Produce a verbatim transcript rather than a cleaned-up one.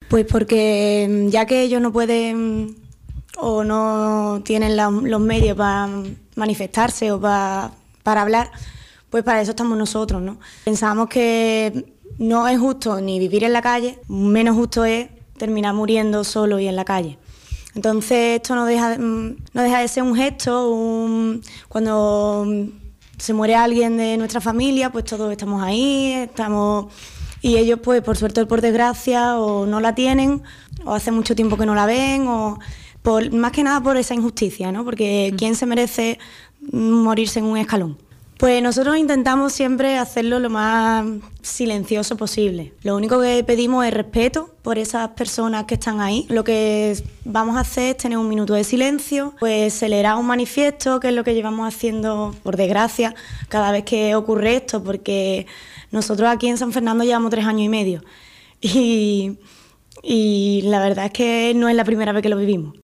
Pues porque ya que ellos no pueden o no tienen la, los medios para manifestarse o para, para hablar, pues para eso estamos nosotros, ¿no? Pensamos que no es justo ni vivir en la calle, menos justo es terminar muriendo solo y en la calle. Entonces esto no deja, no deja de ser un gesto, un, cuando se muere alguien de nuestra familia, pues todos estamos ahí, estamos... Y ellos, pues, por suerte o por desgracia, o no la tienen, o hace mucho tiempo que no la ven, o por, más que nada por esa injusticia, ¿no? Porque ¿quién se merece morirse en un escalón? Pues nosotros intentamos siempre hacerlo lo más silencioso posible. Lo único que pedimos es respeto por esas personas que están ahí. Lo que vamos a hacer es tener un minuto de silencio, pues se leerá un manifiesto, que es lo que llevamos haciendo, por desgracia, cada vez que ocurre esto, porque nosotros aquí en San Fernando llevamos tres años y medio y, y la verdad es que no es la primera vez que lo vivimos.